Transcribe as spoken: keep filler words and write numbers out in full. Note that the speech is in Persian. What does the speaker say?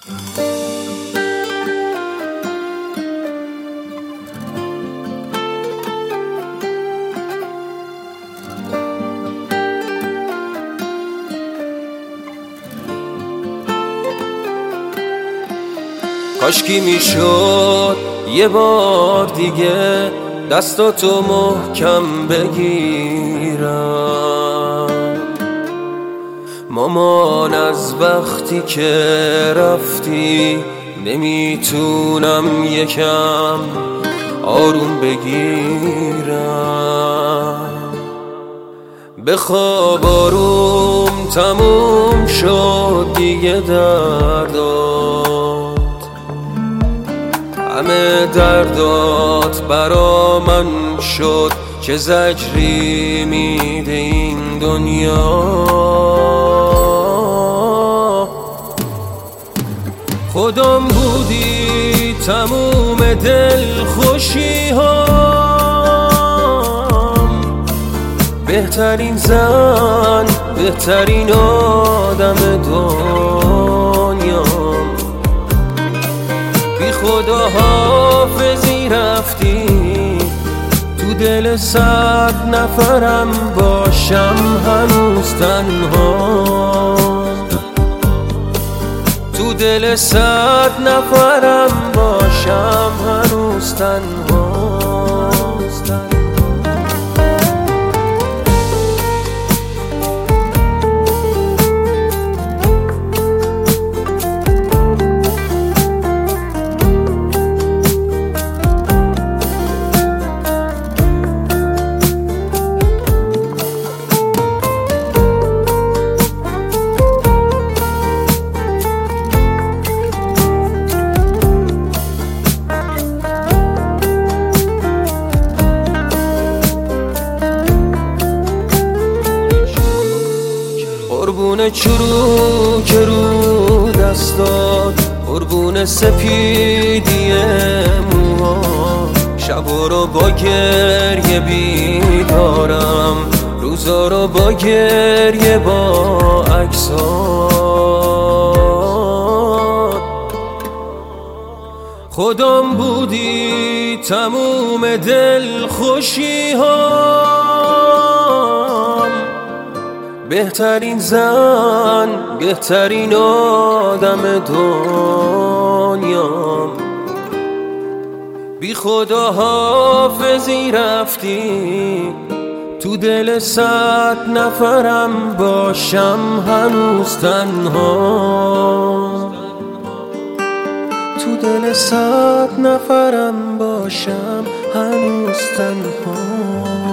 کاشکی میشد یه بار دیگه دستاتو محکم بگیرم. مامان از وقتی که رفتی نمیتونم یکم آروم بگیرم. بخواب آروم تموم شد دیگه دردات، همه دردات برا من شد. چه زجری میده این دنیا. خودم بودی تموم دل خوشی هام، بهترین زن بهترین آدم دنیام. بی خدا حافظی رفتی تو دل صد نفرم باشم هنوز تنها. تو دل صد نفرم باشم هنوز تنها. قربون چروک رو دستات، قربون سپیدی موها. شبا رو با گریه بیدارم، روزا رو با گریه با عکسات. خودم بودی تموم دل خوشی هام، بهترین زن بهترین آدم دنیام. بی خدا حافظی رفتی تو دل صد نفرم باشم هنوز تنها. تو دل صد نفرم باشم هنوز تنها.